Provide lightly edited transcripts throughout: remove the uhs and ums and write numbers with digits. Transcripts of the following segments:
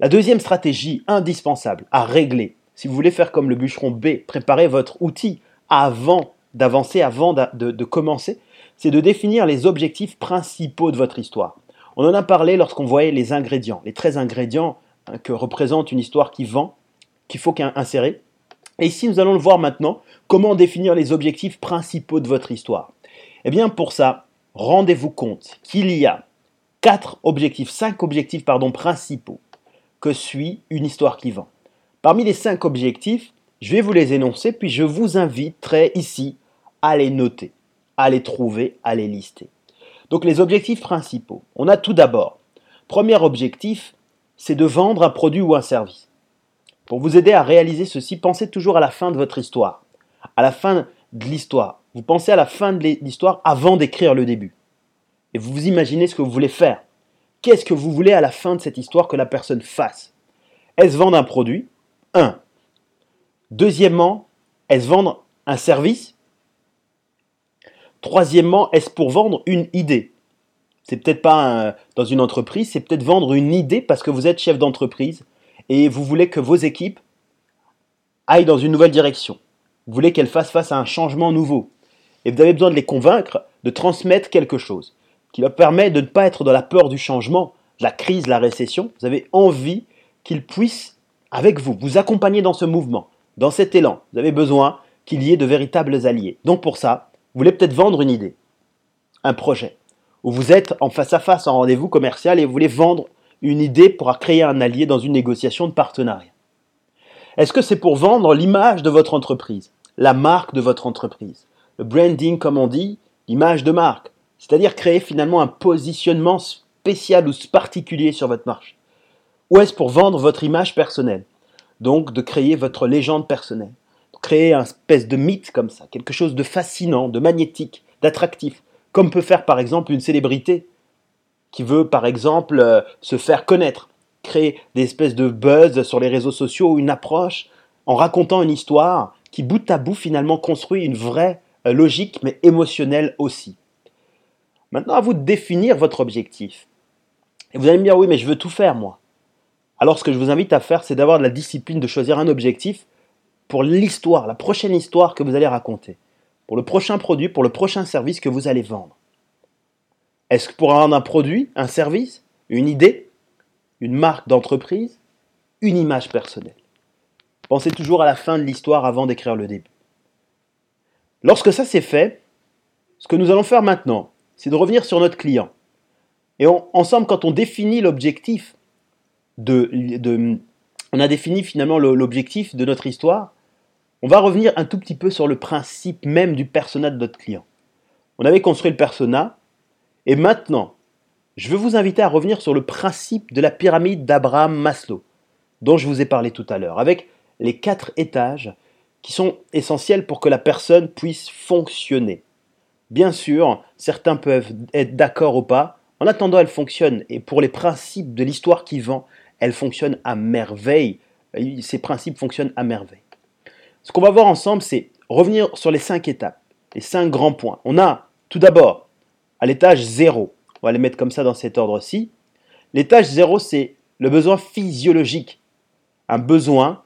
La deuxième stratégie indispensable à régler, si vous voulez faire comme le bûcheron B, préparer votre outil avant d'avancer, avant de commencer, c'est de définir les objectifs principaux de votre histoire. On en a parlé lorsqu'on voyait les ingrédients, les 13 ingrédients que représente une histoire qui vend, qu'il faut insérer. Et ici, nous allons le voir maintenant, comment définir les objectifs principaux de votre histoire. Eh bien, pour ça, rendez-vous compte qu'il y a 5 objectifs principaux que suit une histoire qui vend. Parmi les 5 objectifs, je vais vous les énoncer, puis je vous inviterai ici à les noter, à les trouver, à les lister. Donc les objectifs principaux. On a tout d'abord, premier objectif, c'est de vendre un produit ou un service. Pour vous aider à réaliser ceci, pensez toujours à la fin de votre histoire, à la fin de l'histoire. Vous pensez à la fin de l'histoire avant d'écrire le début. Et vous vous imaginez ce que vous voulez faire. Qu'est-ce que vous voulez à la fin de cette histoire que la personne fasse? Est-ce vendre un produit? 1. Deuxièmement, est-ce vendre un service? Troisièmement, est-ce pour vendre une idée? C'est peut-être pas dans une entreprise, c'est peut-être vendre une idée parce que vous êtes chef d'entreprise et vous voulez que vos équipes aillent dans une nouvelle direction. Vous voulez qu'elles fassent face à un changement nouveau. Et vous avez besoin de les convaincre de transmettre quelque chose qui leur permet de ne pas être dans la peur du changement, de la crise, de la récession. Vous avez envie qu'ils puissent, avec vous, vous accompagner dans ce mouvement, dans cet élan. Vous avez besoin qu'il y ait de véritables alliés. Donc pour ça, vous voulez peut-être vendre une idée, un projet, où vous êtes en face à face, en rendez-vous commercial et vous voulez vendre une idée pour créer un allié dans une négociation de partenariat. Est-ce que c'est pour vendre l'image de votre entreprise, la marque de votre entreprise? Le branding, comme on dit, l'image de marque, c'est-à-dire créer finalement un positionnement spécial ou particulier sur votre marché. Ou est-ce pour vendre votre image personnelle? Donc de créer votre légende personnelle, de créer un espèce de mythe comme ça, quelque chose de fascinant, de magnétique, d'attractif, comme peut faire par exemple une célébrité qui veut par exemple se faire connaître, créer des espèces de buzz sur les réseaux sociaux, une approche en racontant une histoire qui bout à bout finalement construit une vraie logique mais émotionnelle aussi. Maintenant à vous de définir votre objectif. Et vous allez me dire oui mais je veux tout faire moi. Alors ce que je vous invite à faire c'est d'avoir de la discipline, de choisir un objectif pour l'histoire, la prochaine histoire que vous allez raconter, pour le prochain produit, pour le prochain service que vous allez vendre. Est-ce que pour vendre un produit, un service, une idée, une marque d'entreprise, une image personnelle? Pensez toujours à la fin de l'histoire avant d'écrire le début. Lorsque ça c'est fait, ce que nous allons faire maintenant, c'est de revenir sur notre client. Et ensemble, quand on définit l'objectif, on a défini finalement l'objectif de notre histoire, on va revenir un tout petit peu sur le principe même du persona de notre client. On avait construit le persona, et maintenant, je veux vous inviter à revenir sur le principe de la pyramide d'Abraham Maslow, dont je vous ai parlé tout à l'heure, avec les 4 étages qui sont essentiels pour que la personne puisse fonctionner. Bien sûr, certains peuvent être d'accord ou pas. En attendant, elle fonctionne. Et pour les principes de l'histoire qui vend, elle fonctionne à merveille. Ces principes fonctionnent à merveille. Ce qu'on va voir ensemble, c'est revenir sur les 5 étapes, les 5 grands points. On a tout d'abord, à l'étage 0, on va les mettre comme ça dans cet ordre-ci. L'étage 0, c'est le besoin physiologique. Un besoin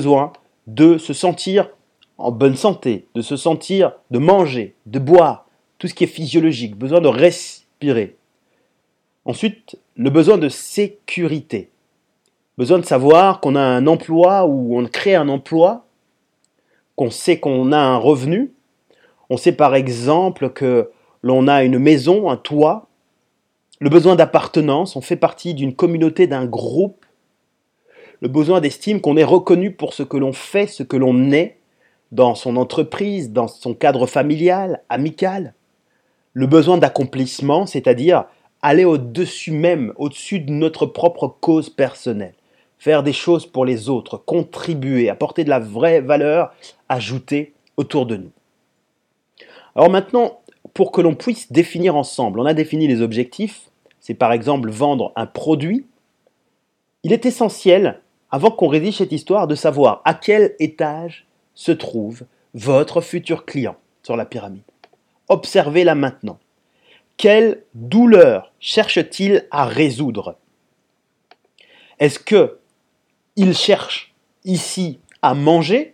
de se sentir en bonne santé, de se sentir, de manger, de boire, tout ce qui est physiologique, besoin de respirer. Ensuite, le besoin de sécurité. Besoin de savoir qu'on a un emploi ou on crée un emploi, qu'on sait qu'on a un revenu. On sait par exemple que l'on a une maison, un toit. Le besoin d'appartenance, on fait partie d'une communauté, d'un groupe. Le besoin d'estime, qu'on est reconnu pour ce que l'on fait, ce que l'on est, dans son entreprise, dans son cadre familial, amical. Le besoin d'accomplissement, c'est-à-dire aller au-dessus même, au-dessus de notre propre cause personnelle. Faire des choses pour les autres, contribuer, apporter de la vraie valeur ajoutée autour de nous. Alors maintenant, pour que l'on puisse définir ensemble, on a défini les objectifs, c'est par exemple vendre un produit. Il est essentiel, avant qu'on rédige cette histoire, de savoir à quel étage se trouve votre futur client sur la pyramide. Observez-la maintenant. Quelle douleur cherche-t-il à résoudre? Est-ce qu'il cherche ici à manger?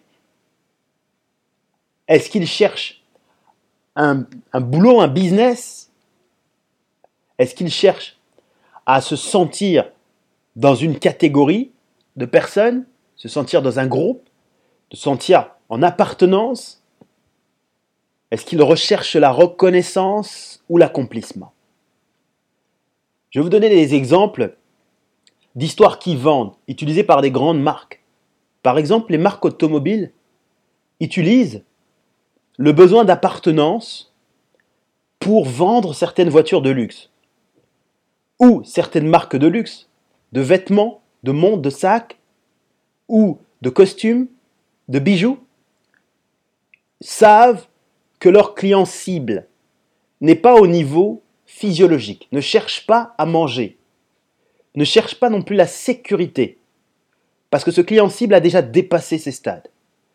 Est-ce qu'il cherche un boulot, un business? Est-ce qu'il cherche à se sentir dans une catégorie de personnes, se sentir dans un groupe, se sentir en appartenance? Est-ce qu'il recherche la reconnaissance ou l'accomplissement? Je vais vous donner des exemples d'histoires qui vendent, utilisées par des grandes marques. Par exemple, les marques automobiles utilisent le besoin d'appartenance pour vendre certaines voitures de luxe ou certaines marques de luxe, de vêtements, de montres, de sacs ou de costumes, de bijoux, savent que leur client cible n'est pas au niveau physiologique, ne cherche pas à manger, ne cherche pas non plus la sécurité, parce que ce client cible a déjà dépassé ces stades.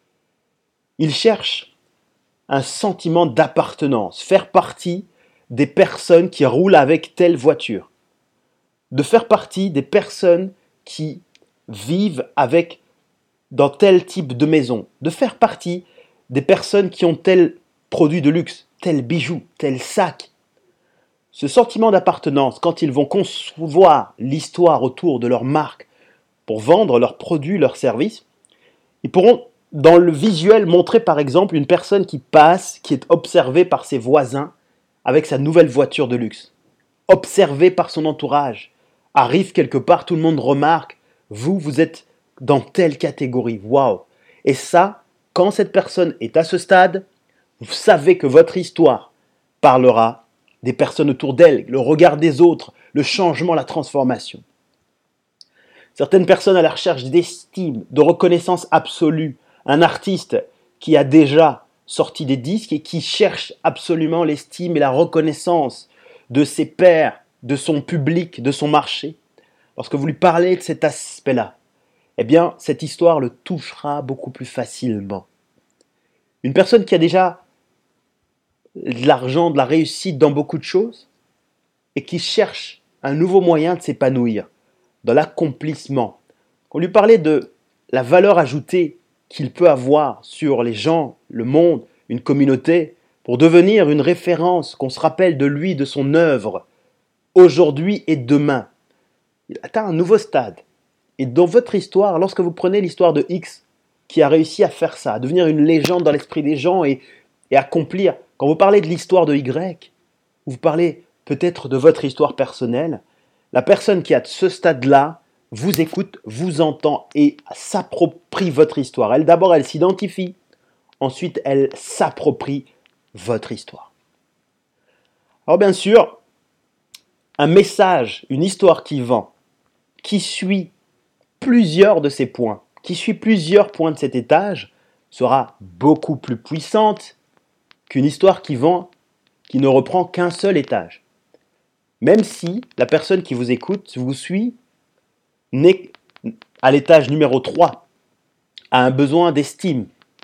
Il cherche un sentiment d'appartenance, faire partie des personnes qui roulent avec telle voiture, de faire partie des personnes qui vivent dans tel type de maison, de faire partie des personnes qui ont tel produit de luxe, tel bijou, tel sac. Ce sentiment d'appartenance, quand ils vont concevoir l'histoire autour de leur marque pour vendre leurs produits, leurs services, ils pourront, dans le visuel, montrer par exemple une personne qui passe, qui est observée par ses voisins avec sa nouvelle voiture de luxe, observée par son entourage, arrive quelque part, tout le monde remarque, vous êtes dans telle catégorie, waouh! Et ça, quand cette personne est à ce stade, vous savez que votre histoire parlera des personnes autour d'elle, le regard des autres, le changement, la transformation. Certaines personnes à la recherche d'estime, de reconnaissance absolue, un artiste qui a déjà sorti des disques et qui cherche absolument l'estime et la reconnaissance de ses pairs, de son public, de son marché. Lorsque vous lui parlez de cet aspect-là, eh bien, cette histoire le touchera beaucoup plus facilement. Une personne qui a déjà de l'argent, de la réussite dans beaucoup de choses et qui cherche un nouveau moyen de s'épanouir, dans l'accomplissement. Qu'on lui parlait de la valeur ajoutée qu'il peut avoir sur les gens, le monde, une communauté, pour devenir une référence, qu'on se rappelle de lui, de son œuvre, aujourd'hui et demain. Il atteint un nouveau stade. Et dans votre histoire, lorsque vous prenez l'histoire de X, qui a réussi à faire ça, à devenir une légende dans l'esprit des gens et accomplir, quand vous parlez de l'histoire de Y, vous parlez peut-être de votre histoire personnelle, la personne qui est à ce stade-là vous écoute, vous entend et s'approprie votre histoire. D'abord, elle s'identifie. Ensuite, elle s'approprie votre histoire. Alors bien sûr, un message, une histoire qui vend, qui suit plusieurs de ces points, qui suit plusieurs points de cet étage, sera beaucoup plus puissante qu'une histoire qui vend, qui ne reprend qu'un seul étage. Même si la personne qui vous écoute, vous suit, n'est à l'étage numéro 3, a un besoin d'estime.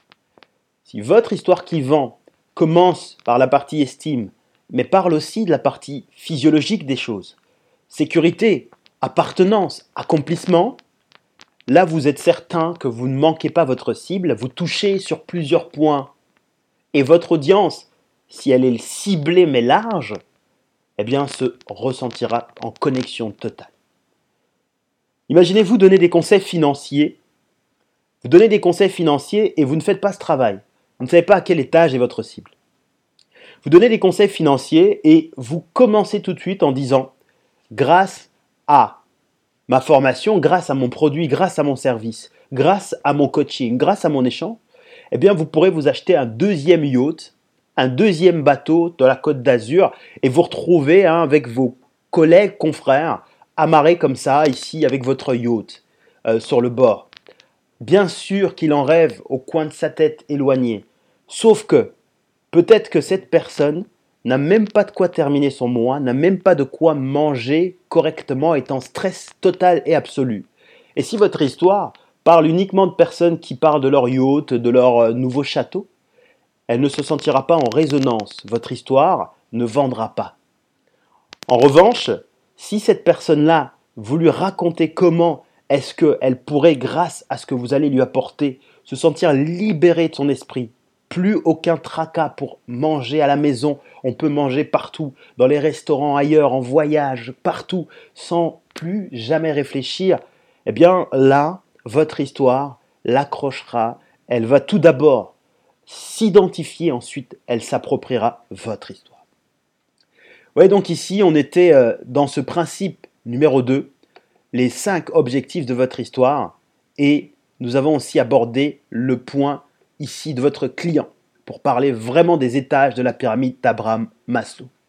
Si votre histoire qui vend commence par la partie estime, mais parle aussi de la partie physiologique des choses, sécurité, appartenance, accomplissement, là vous êtes certain que vous ne manquez pas votre cible, vous touchez sur plusieurs points. Et votre audience, si elle est ciblée mais large, eh bien se ressentira en connexion totale. Imaginez-vous donner des conseils financiers. Vous donnez des conseils financiers et vous ne faites pas ce travail. Vous ne savez pas à quel étage est votre cible. Vous donnez des conseils financiers et vous commencez tout de suite en disant « Grâce à ma formation, grâce à mon produit, grâce à mon service, grâce à mon coaching, grâce à mon échange, eh bien vous pourrez vous acheter un deuxième yacht, un deuxième bateau de la Côte d'Azur et vous retrouver avec vos collègues, confrères, amarrés comme ça, ici, avec votre yacht sur le bord. Bien sûr qu'il en rêve au coin de sa tête éloigné. Sauf que, peut-être que cette personne n'a même pas de quoi terminer son mois, n'a même pas de quoi manger correctement, est en stress total et absolu. Et si votre histoire parle uniquement de personnes qui parlent de leur yacht, de leur nouveau château, elle ne se sentira pas en résonance. Votre histoire ne vendra pas. En revanche, si cette personne-là, vous lui racontez comment Est-ce qu'elle pourrait, grâce à ce que vous allez lui apporter, se sentir libérée de son esprit? Plus aucun tracas pour manger à la maison. On peut manger partout, dans les restaurants, ailleurs, en voyage, partout, sans plus jamais réfléchir. Eh bien là, votre histoire l'accrochera. Elle va tout d'abord s'identifier, ensuite elle s'appropriera votre histoire. Ouais, donc ici on était dans ce principe numéro 2, les 5 objectifs de votre histoire, et nous avons aussi abordé le point ici de votre client pour parler vraiment des étages de la pyramide d'Abraham Maslow.